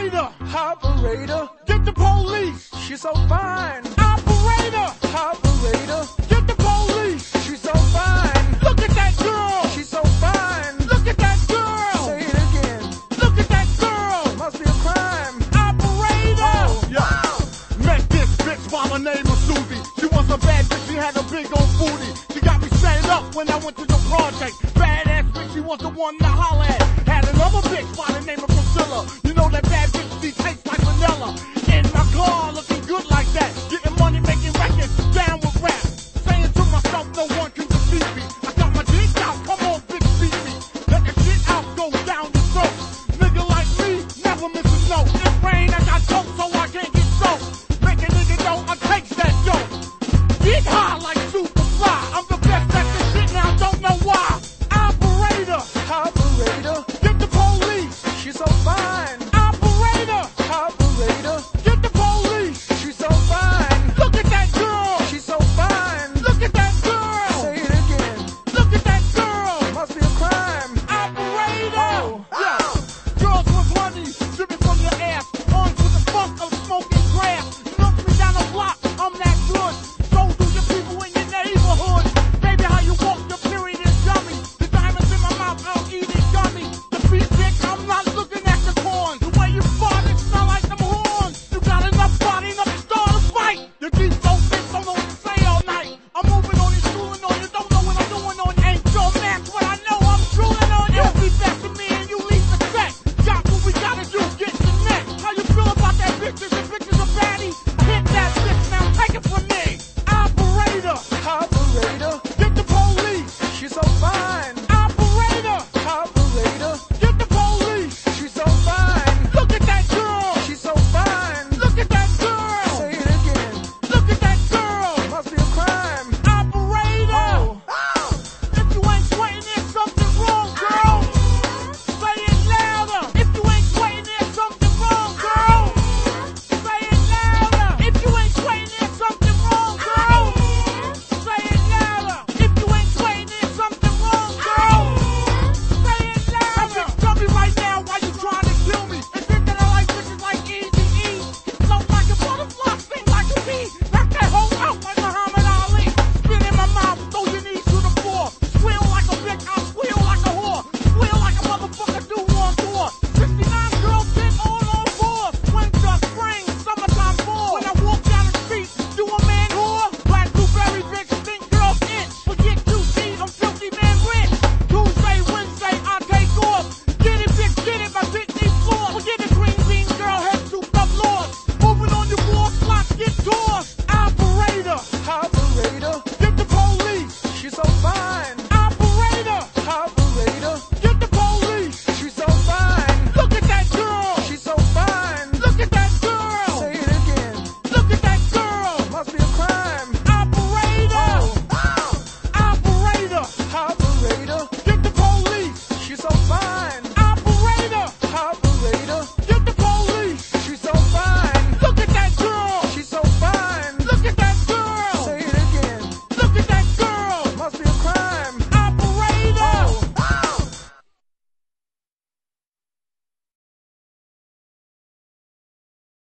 Operator, operator, get the police. She's so fine. Operator, operator, get the police. She's so fine. Look at that girl. She's so fine. Look at that girl. Say it again. Look at that girl. Must be a crime. Operator. Oh, yeah. Met this bitch by the name of Susie. She was a bad bitch. She had a big old booty. She got me set up when I went to the project. Badass bitch. She was the one to holler at. Had another bitch by the name of Priscilla. You know that bad bitch, she tastes like vanilla. In my car, looking good like that. Getting money, making records. Down